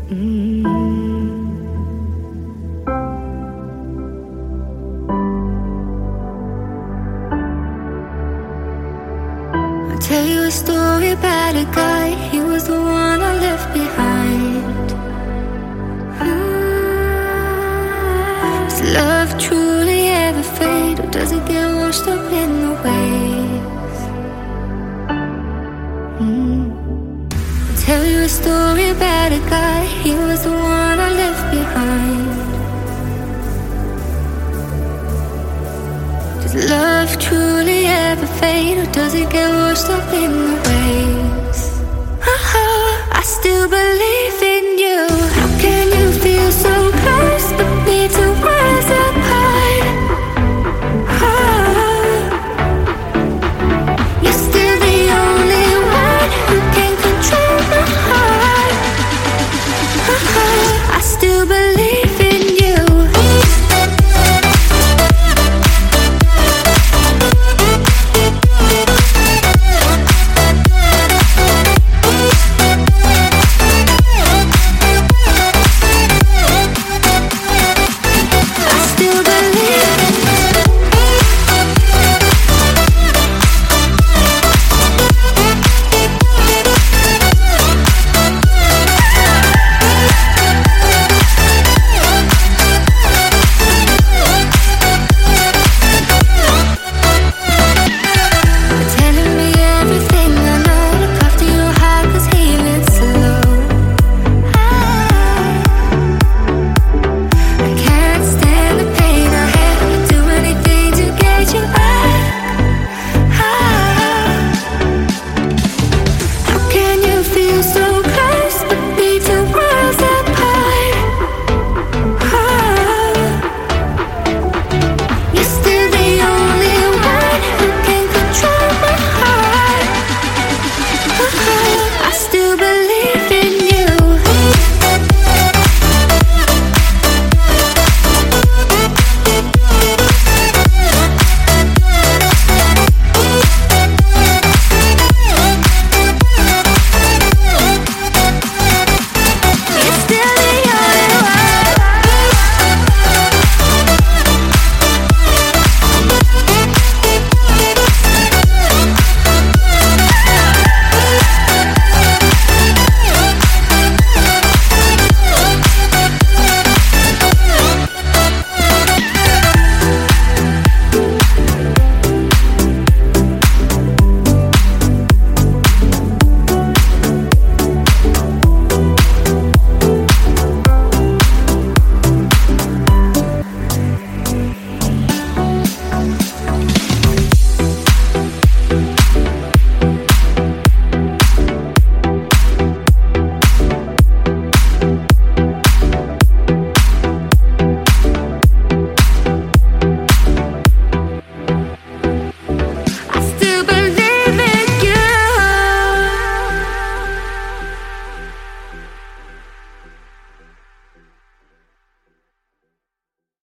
I'll tell you a story about a guy. He was the one I left behind. Does love truly ever fade, or does it get washed up in the waves? I'll tell you a story about a guy. He was the one I left behind. Does love truly ever fade, or does it get washed up in the waves?